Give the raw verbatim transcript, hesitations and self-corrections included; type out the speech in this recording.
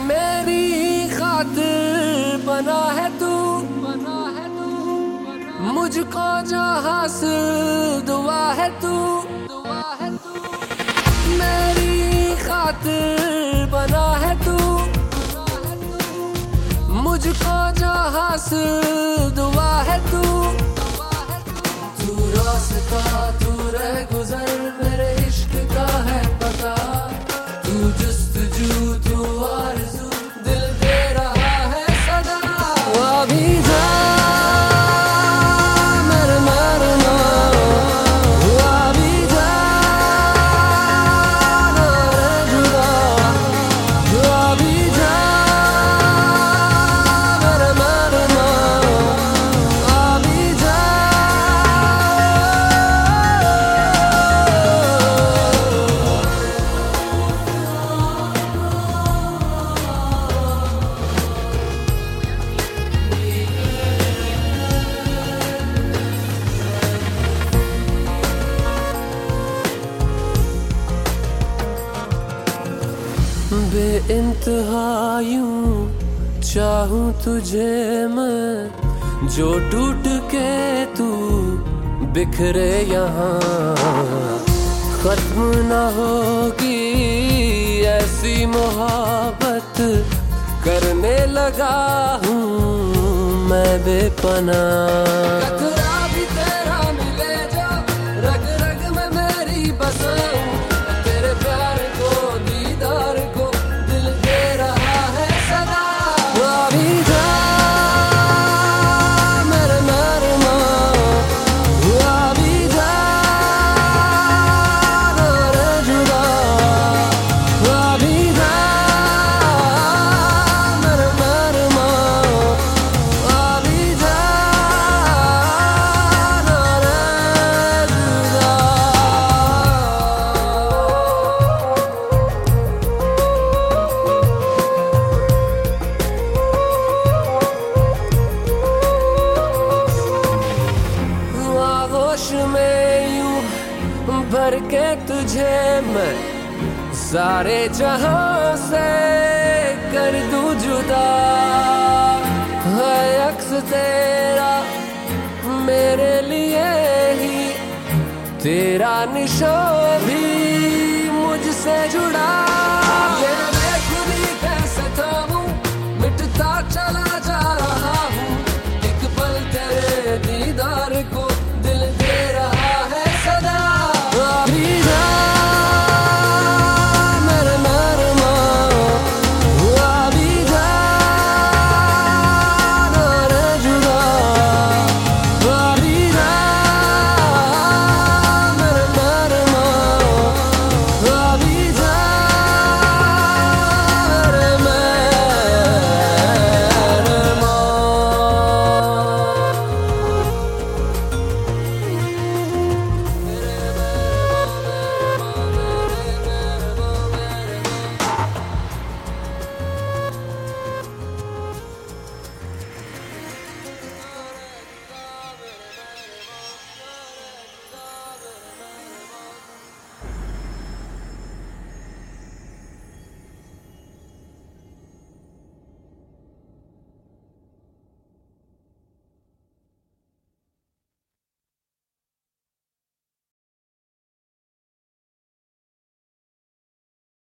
मेरी खातिर बना है तू, बना है तू, मुझको जहाँ से दुआ है तू, दुआ है तू। मेरी खातिर बना है तू, मुझको जहाँ से दुआ है तू। तू रास्ता तू रह गुजर मेरे इश्क का है पता, तू जुस्तजू तू आरज़ू दिल दे रहा है सदा। अभी जा मेरे मरना, अभी जा ना रह जुदा, अभी जा मेरे मरना, अभी जा। बेइंतहा यूं चाहूं तुझे मैं, जो टूट के तू बिखरे यहाँ। खत्म ना होगी ऐसी मोहब्बत, करने लगा हूँ मैं बेपनाह। कतरा भी तेरा मिले जो रग रग में मेरी बसाऊं, तेरे प्यार को दीदार को दिल दे रहा है सदा। अभी जा मेरे मरना, अभी जा ना रह जुदा, अभी जा मेरे मरना, अभी जा ना रह जुदा। आगोश में यूं भर के तुझे मैं सारे जहां से कर दूं जुदा। है अक्स तेरा मेरे लिए ही, तेरा निशान भी मुझसे जुड़ा।